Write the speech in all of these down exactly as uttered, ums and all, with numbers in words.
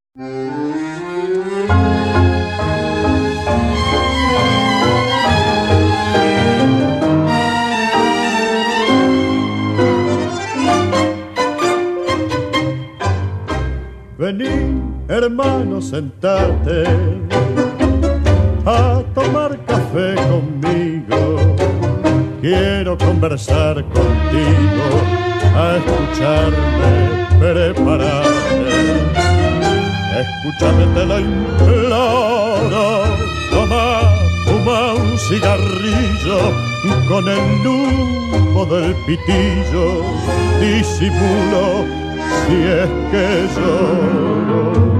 Vení, hermano, sentate a tomar café conmigo. Quiero conversar contigo, a escucharme, prepararte. Escúchame, te lo imploro. Toma, fuma un cigarrillo con el humo del pitillo. Disimulo si es que lloro.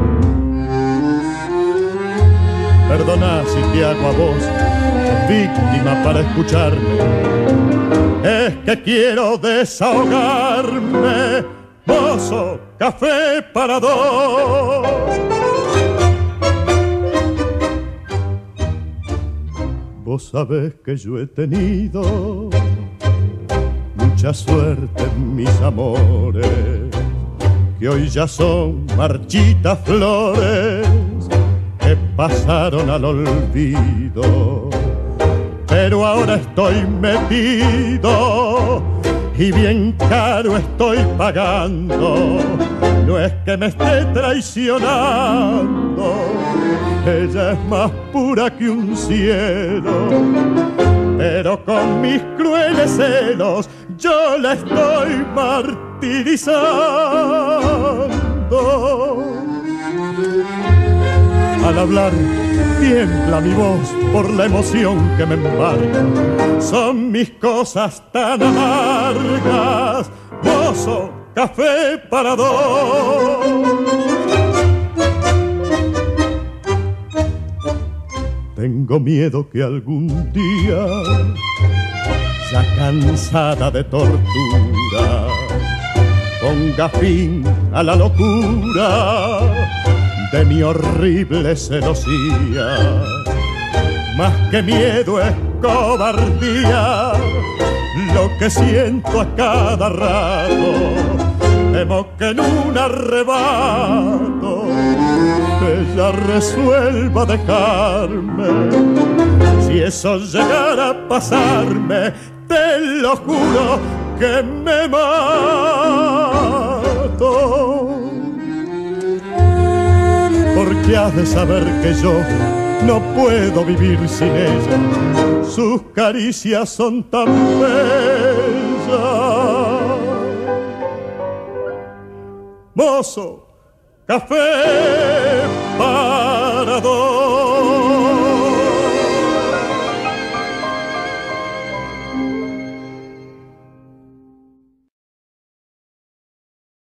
Perdona si te hago a vos víctima para escucharme. Es que quiero desahogarme. Mozo, café para dos. Vos sabés que yo he tenido mucha suerte en mis amores, que hoy ya son marchitas flores que pasaron al olvido. Pero ahora estoy metido y bien caro estoy pagando. No es que me esté traicionando, ella es más pura que un cielo, pero con mis crueles celos yo la estoy martirizando. Al hablar tiembla mi voz por la emoción que me embarga. Son mis cosas tan amargas. Mozo, café para dos. Tengo miedo que algún día, ya cansada de tortura, ponga fin a la locura de mi horrible celosía. Más que miedo es cobardía lo que siento a cada rato. Temo que en un arrebato ella resuelva dejarme. Si eso llegara a pasarme, te lo juro que me mato. Porque has de saber que yo no puedo vivir sin ella. Sus caricias son tan bellas. Mozo, café para